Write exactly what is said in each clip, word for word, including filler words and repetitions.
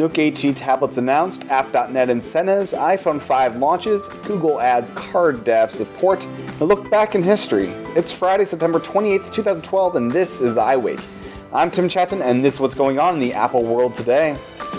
Nook H D tablets announced, app dot net incentives, iPhone five launches, Google adds card dev support, and a look back in history. It's Friday, September twenty-eighth, twenty twelve, and this is iWake. I'm Tim Chatton, and this is what's going on in the Apple world today.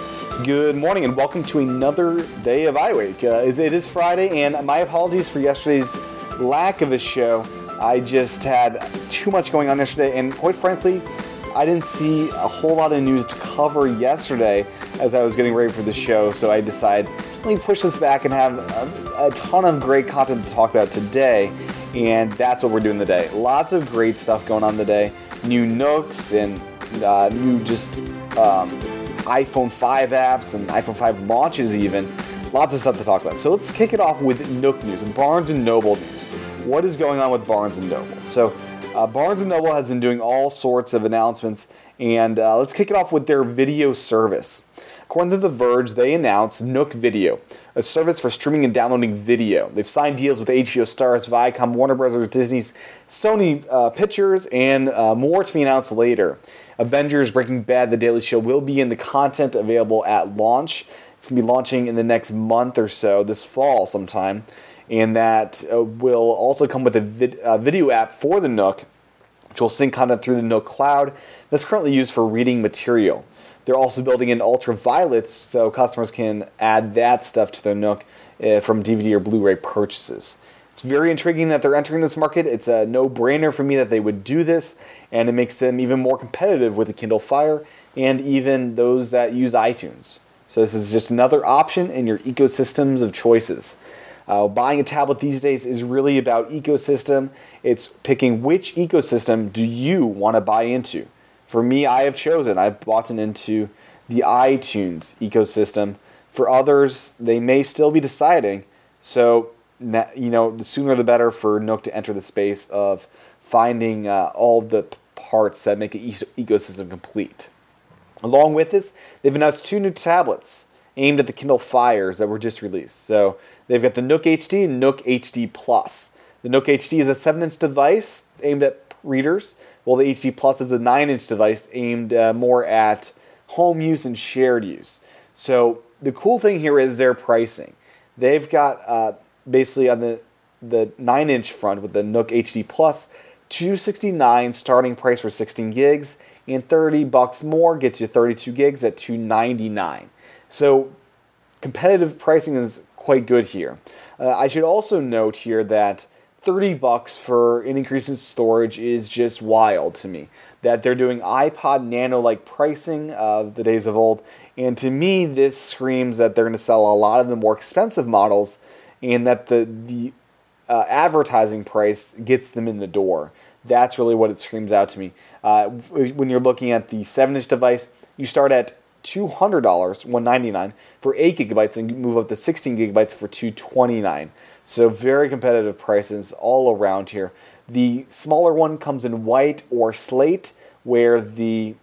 Good morning, and welcome to another day of iWake. Uh, it, it is Friday, and my apologies for yesterday's lack of a show. I just had too much going on yesterday, and quite frankly, I didn't see a whole lot of news to cover yesterday as I was getting ready for the show, so I decided, let me push this back and have a, a ton of great content to talk about today, and that's what we're doing today. Lots of great stuff going on today. New Nooks and uh, new just um, iPhone five apps and iPhone five launches even. Lots of stuff to talk about. So let's kick it off with Nook news and Barnes and Noble news. What is going on with Barnes and Noble? So Uh, Barnes and Noble has been doing all sorts of announcements, and uh, let's kick it off with their video service. According to The Verge, they announced Nook Video, a service for streaming and downloading video. They've signed deals with H B O, Starz, Viacom, Warner Bros., Disney's, Sony uh, Pictures, and uh, more to be announced later. Avengers, Breaking Bad, The Daily Show will be in the content available at launch. It's going to be launching in the next month or so, this fall sometime. And that uh, will also come with a vid- uh, video app for the Nook, which will sync content through the Nook Cloud that's currently used for reading material. They're also building in ultraviolet so customers can add that stuff to their Nook uh, from D V D or Blu-ray purchases. It's very intriguing that they're entering this market. It's a no-brainer for me that they would do this, and it makes them even more competitive with the Kindle Fire and even those that use iTunes. So this is just another option in your ecosystems of choices. Uh, buying a tablet these days is really about ecosystem. It's picking which ecosystem do you want to buy into. For me, I have chosen. I've bought into the iTunes ecosystem. For others, they may still be deciding. So, you know, the sooner the better for Nook to enter the space of finding uh, all the parts that make an ecosystem complete. Along with this, they've announced two new tablets aimed at the Kindle Fires that were just released. So they've got the Nook H D and Nook H D Plus. The Nook H D is a seven-inch device aimed at readers, while the H D Plus is a nine-inch device aimed uh, more at home use and shared use. So the cool thing here is their pricing. They've got uh, basically on the the nine-inch front with the Nook H D Plus, two hundred sixty-nine dollars starting price for sixteen gigs, and thirty bucks more gets you thirty-two gigs at two hundred ninety-nine dollars. So competitive pricing is quite good here. Uh, I should also note here that thirty bucks for an increase in storage is just wild to me. That they're doing iPod Nano-like pricing of the days of old, and to me this screams that they're going to sell a lot of the more expensive models, and that the the uh, advertising price gets them in the door. That's really what it screams out to me. Uh, when you're looking at the seven-inch device, you start at two hundred dollars, one hundred ninety-nine dollars for eight gigabytes, and move up to sixteen gigabytes for two hundred twenty-nine dollars. So very competitive prices all around here. The smaller one comes in white or slate, where the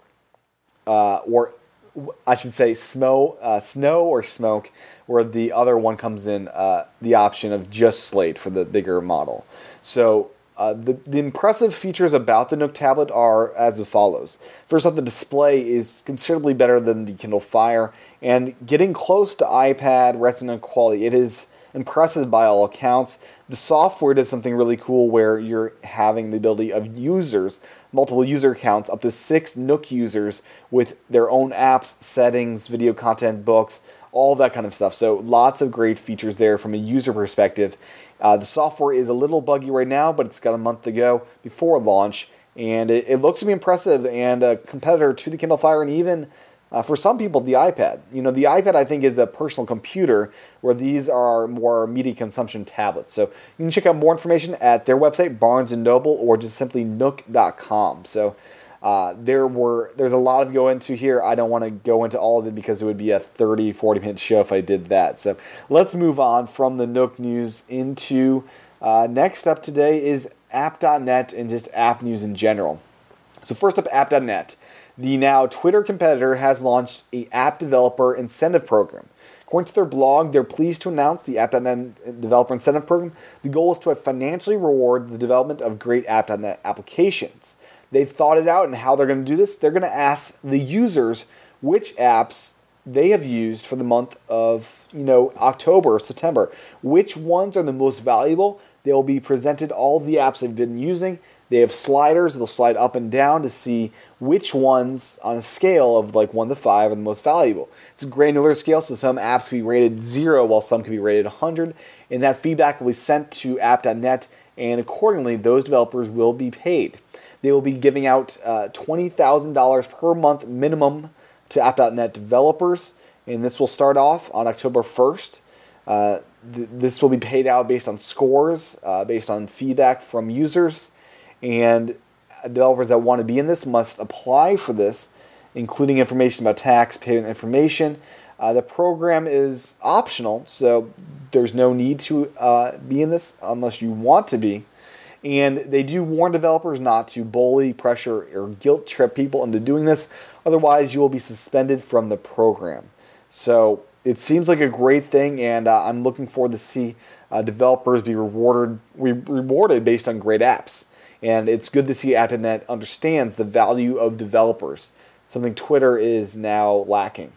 uh, or I should say snow, uh, snow or smoke, where the other one comes in uh, the option of just slate for the bigger model. So Uh, the, the impressive features about the Nook tablet are as follows. First off, the display is considerably better than the Kindle Fire, and getting close to iPad Retina quality. It is impressive by all accounts. The software does something really cool where you're having the ability of users, multiple user accounts, up to six Nook users with their own apps, settings, video content, books, all that kind of stuff. So lots of great features there from a user perspective. Uh, the software is a little buggy right now, but it's got a month to go before launch, and it, it looks to be impressive and a competitor to the Kindle Fire, and even uh, for some people, the iPad. You know, the iPad, I think, is a personal computer, where these are more media consumption tablets. So you can check out more information at their website, Barnes and Noble, or just simply nook dot com. So Uh, there were there's a lot to go into here. I don't want to go into all of it because it would be a thirty, forty minute show if I did that. So let's move on from the Nook news into uh, next up today is app dot net and just app news in general. So first up, app dot net. The now Twitter competitor has launched a app developer incentive program. According to their blog, they're pleased to announce the app dot net developer incentive program. The goal is to financially reward the development of great app dot net applications. They've thought it out and how they're going to do this. They're going to ask the users which apps they have used for the month of, you know, October or September. Which ones are the most valuable? They will be presented all of the apps they've been using. They have sliders. They'll slide up and down to see which ones on a scale of like one to five are the most valuable. It's a granular scale, so some apps can be rated zero while some can be rated one hundred. And that feedback will be sent to app dot net, and accordingly, those developers will be paid. They will be giving out uh, twenty thousand dollars per month minimum to app dot net developers, and this will start off on October first. Uh, th- this will be paid out based on scores, uh, based on feedback from users, and developers that want to be in this must apply for this, including information about tax payment information. Uh, the program is optional, so there's no need to uh, be in this unless you want to be. And they do warn developers not to bully, pressure, or guilt trip people into doing this. Otherwise, you will be suspended from the program. So it seems like a great thing, and uh, I'm looking forward to see uh, developers be rewarded re- rewarded based on great apps. And it's good to see app dot net understands the value of developers, something Twitter is now lacking.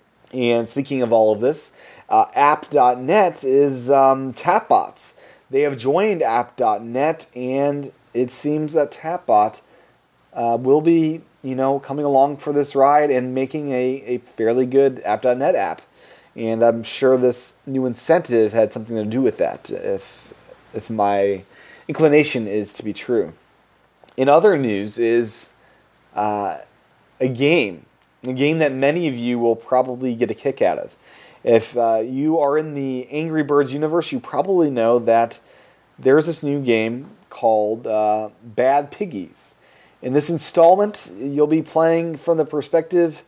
And speaking of all of this, uh, app dot net is um, Tapbots. They have joined app dot net, and it seems that Tapbot uh, will be, you know, coming along for this ride and making a, a fairly good app dot net app. And I'm sure this new incentive had something to do with that, if if my inclination is to be true. In other news is uh, a game, a game that many of you will probably get a kick out of. If uh, you are in the Angry Birds universe, you probably know that there's this new game called uh, Bad Piggies. In this installment, you'll be playing from the perspective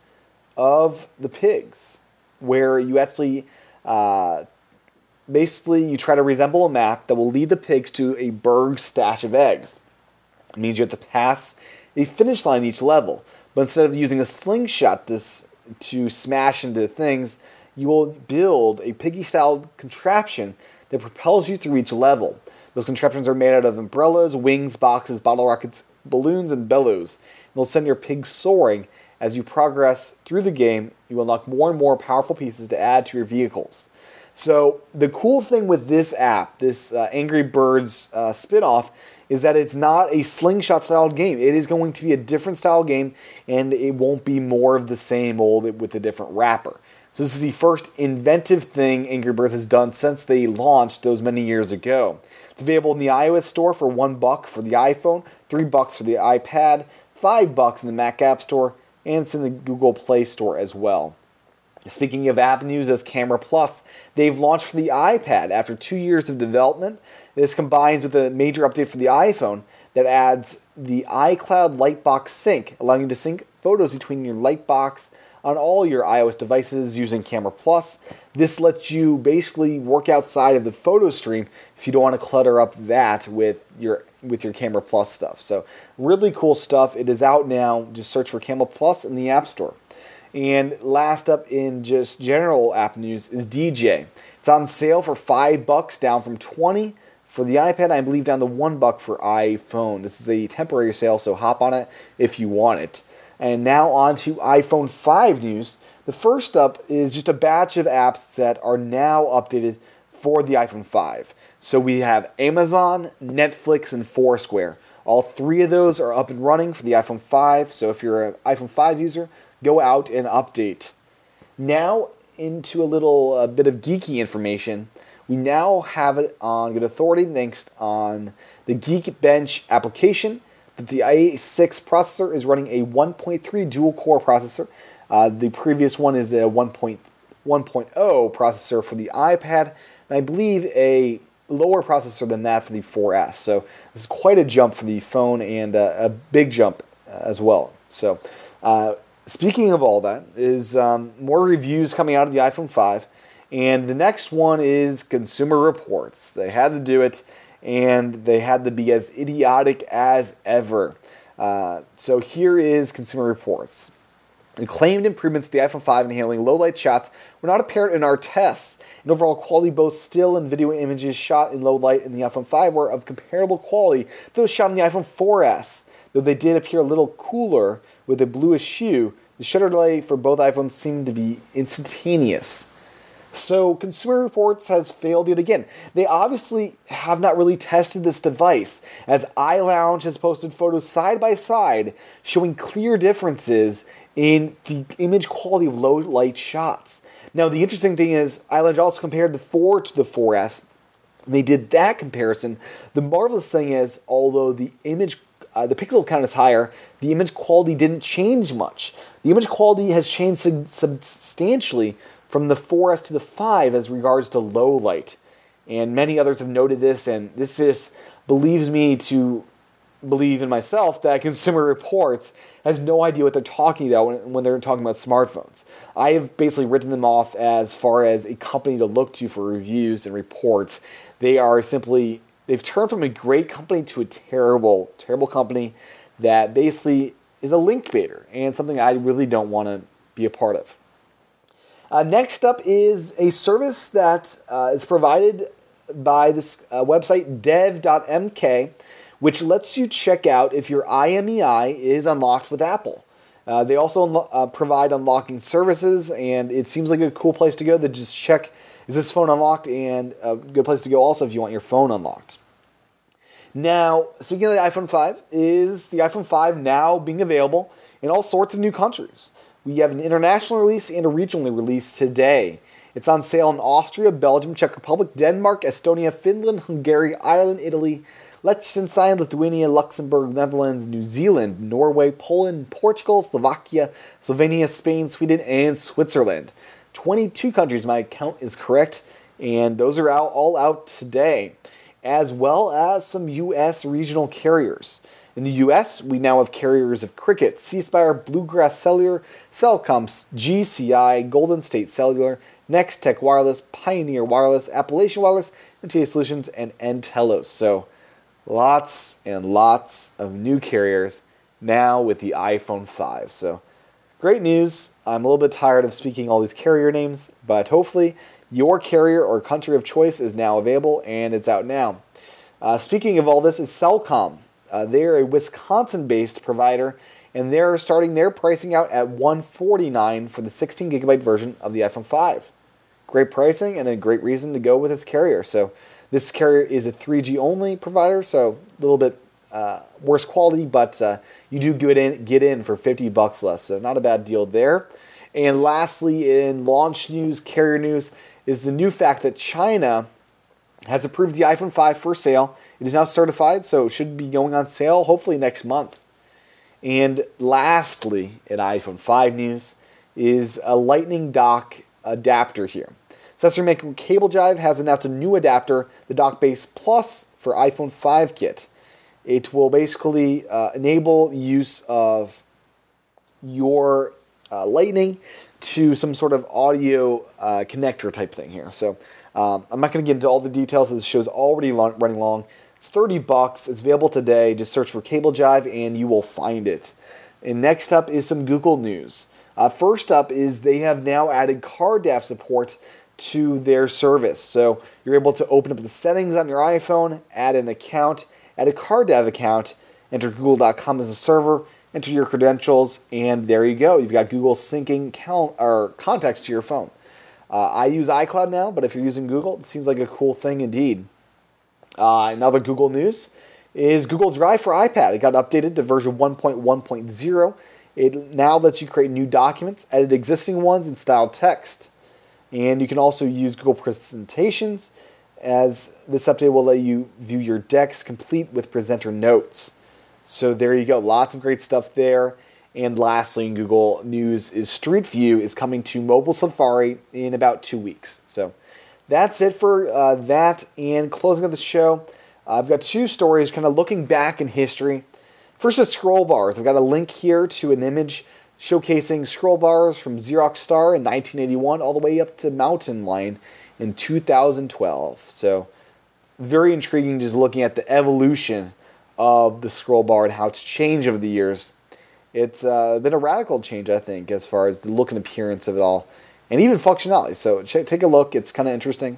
of the pigs, where you actually, uh, basically, you try to resemble a map that will lead the pigs to a Berg stash of eggs. It means you have to pass a finish line each level, but instead of using a slingshot to, to smash into things, you will build a piggy-style contraption that propels you through each level. Those contraptions are made out of umbrellas, wings, boxes, bottle rockets, balloons, and bellows. And they'll send your pig soaring. As you progress through the game, you will unlock more and more powerful pieces to add to your vehicles. So the cool thing with this app, this uh, Angry Birds uh, spin-off, is that it's not a slingshot-style game. It is going to be a different style game, and it won't be more of the same old with a different wrapper. So this is the first inventive thing Angry Birds has done since they launched those many years ago. It's available in the iOS store for one buck for the iPhone, three bucks for the iPad, five bucks in the Mac App Store, and it's in the Google Play Store as well. Speaking of app news, as Camera Plus, they've launched for the iPad after two years of development. This combines with a major update for the iPhone that adds the iCloud Lightbox Sync, allowing you to sync photos between your Lightbox on all your iOS devices using Camera Plus. This lets you basically work outside of the photo stream if you don't want to clutter up that with your with your Camera Plus stuff. So really cool stuff. It is out now. Just search for Camera Plus in the App Store. And last up in just general app news is D J. It's on sale for five bucks, down from twenty for the iPad. I believe down to one buck for iPhone. This is a temporary sale, so hop on it if you want it. And now on to iPhone five news. The first up is just a batch of apps that are now updated for the iPhone five. So we have Amazon, Netflix, and Foursquare. All three of those are up and running for the iPhone five. So if you're an iPhone five user, go out and update. Now into a little uh, bit of geeky information. We now have it on good authority thanks on the Geekbench application that the A six processor is running a one point three dual-core processor. Uh, the previous one is a one point one point oh processor for the iPad, and I believe a lower processor than that for the four S. So this is quite a jump for the phone, and uh, a big jump as well. So uh, speaking of all that, is um, more reviews coming out of the iPhone five, and the next one is Consumer Reports. They had to do it, and they had to be as idiotic as ever. Uh, so here is Consumer Reports. The claimed improvements to the iPhone five in handling low-light shots were not apparent in our tests. And overall quality, both still and video images shot in low light in the iPhone five were of comparable quality to those shot in the iPhone four S, though they did appear a little cooler with a bluish hue The shutter delay for both iPhones seemed to be instantaneous. So Consumer Reports has failed yet again. They obviously have not really tested this device, as iLounge has posted photos side by side showing clear differences in the image quality of low light shots. Now the interesting thing is iLounge also compared the four to the four S. They did that comparison. The marvelous thing is, although the image, uh, the pixel count is higher, the image quality didn't change much. The image quality has changed sub- substantially from the four S to the five as regards to low light. And many others have noted this, and this just believes me to believe in myself that Consumer Reports has no idea what they're talking about when, when they're talking about smartphones. I have basically written them off as far as a company to look to for reviews and reports. They are simply, they've turned from a great company to a terrible, terrible company that basically is a link baiter and something I really don't want to be a part of. Uh, next up is a service that uh, is provided by this uh, website, dev dot m k, which lets you check out if your I M E I is unlocked with Apple. Uh, they also unlo- uh, provide unlocking services, and it seems like a cool place to go to just check, is this phone unlocked, and a good place to go also if you want your phone unlocked. Now, speaking of the iPhone five, is the iPhone five now being available in all sorts of new countries. We have an international release and a regional release today. It's on sale in Austria, Belgium, Czech Republic, Denmark, Estonia, Finland, Hungary, Ireland, Italy, Liechtenstein, Lithuania, Luxembourg, Netherlands, New Zealand, Norway, Poland, Portugal, Slovakia, Slovenia, Spain, Sweden, and Switzerland. twenty-two countries, my count is correct, and those are out all out today, as well as some U S regional carriers. In the U S, we now have carriers of Cricket, C Spire, Bluegrass Cellular, Cellcom, G C I, Golden State Cellular, Nextech Wireless, Pioneer Wireless, Appalachian Wireless, N T A Solutions, and Entelos. So lots and lots of new carriers now with the iPhone five. So great news. I'm a little bit tired of speaking all these carrier names, but hopefully your carrier or country of choice is now available, and it's out now. Uh, speaking of all this, is Cellcom. Uh, they're a Wisconsin-based provider, and they're starting their pricing out at one hundred forty-nine dollars for the sixteen gigabyte version of the iPhone five. Great pricing and a great reason to go with this carrier. So this carrier is a three G only provider, so a little bit uh, worse quality, but uh, you do get in, get in for fifty bucks less, so not a bad deal there. And lastly, in launch news, carrier news, is the new fact that China has approved the iPhone five for sale. It is now certified, so it should be going on sale hopefully next month. And lastly, in iPhone five news, is a Lightning dock adapter here. Accessory maker Cable Jive has announced a new adapter, the DockBase Plus for iPhone five kit. It will basically uh, enable use of your uh, Lightning to some sort of audio uh, connector type thing here. So um, I'm not going to get into all the details, as the show's already long, running long. It's thirty bucks. It's available today. Just search for Cable Jive and you will find it. And next up is some Google news. Uh, first up is they have now added CarDAV support to their service. So you're able to open up the settings on your iPhone, add an account, add a CarDAV account, enter google dot com as a server, enter your credentials, and there you go. You've got Google syncing count, or contacts to your phone. Uh, I use iCloud now, but if you're using Google, it seems like a cool thing indeed. Uh, another Google news is Google Drive for iPad. It got updated to version one point one point zero. It now lets you create new documents, edit existing ones, and style text. And you can also use Google Presentations, as this update will let you view your decks complete with presenter notes. So there you go. Lots of great stuff there. And lastly, in Google News is Street View is coming to mobile Safari in about two weeks. So that's it for uh, that. And closing of the show, uh, I've got two stories kind of looking back in history. First is scroll bars. I've got a link here to an image showcasing scroll bars from Xerox Star in nineteen eighty-one all the way up to Mountain Lion in two thousand twelve. So very intriguing, just looking at the evolution of the scroll bar and how it's changed over the years. It's uh, been a radical change, I think, as far as the look and appearance of it all, and even functionality. So ch- take a look. It's kind of interesting.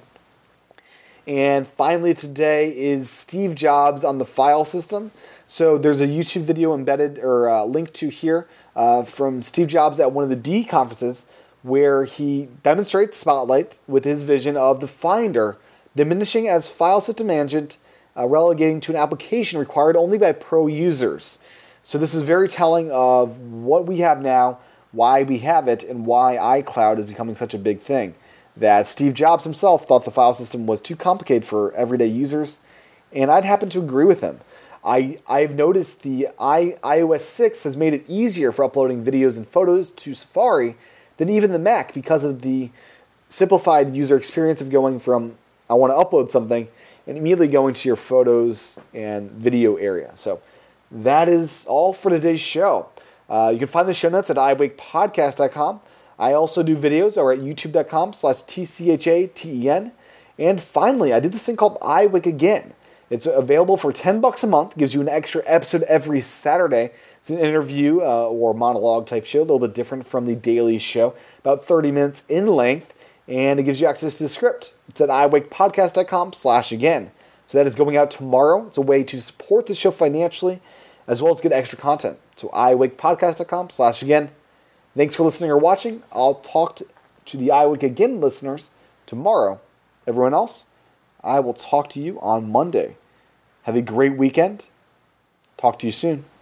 And finally today is Steve Jobs on the file system. So there's a YouTube video embedded or uh, linked to here. uh, from Steve Jobs at one of the D conferences, where he demonstrates Spotlight with his vision of the Finder diminishing as file system management, uh, relegating to an application required only by pro users. So this is very telling of what we have now, why we have it, and why iCloud is becoming such a big thing. That Steve Jobs himself thought the file system was too complicated for everyday users, and I'd happen to agree with him. I, I've noticed the I, iOS six has made it easier for uploading videos and photos to Safari than even the Mac because of the simplified user experience of going from, I want to upload something, and immediately going to your photos and video area. So that is all for today's show. Uh, you can find the show notes at i wake podcast dot com. I also do videos over at youtube dot com slash T C H A T E N. And finally, I did this thing called iWake Again. It's available for ten bucks a month. Gives you an extra episode every Saturday. It's an interview uh, or monologue type show, a little bit different from the daily show, about thirty minutes in length, and it gives you access to the script. It's at i wake podcast dot com slash again. So that is going out tomorrow. It's a way to support the show financially, as well as get extra content. So i wake podcast dot com slash again. Thanks for listening or watching. I'll talk to, to the iWake Again listeners tomorrow. Everyone else, I will talk to you on Monday. Have a great weekend. Talk to you soon.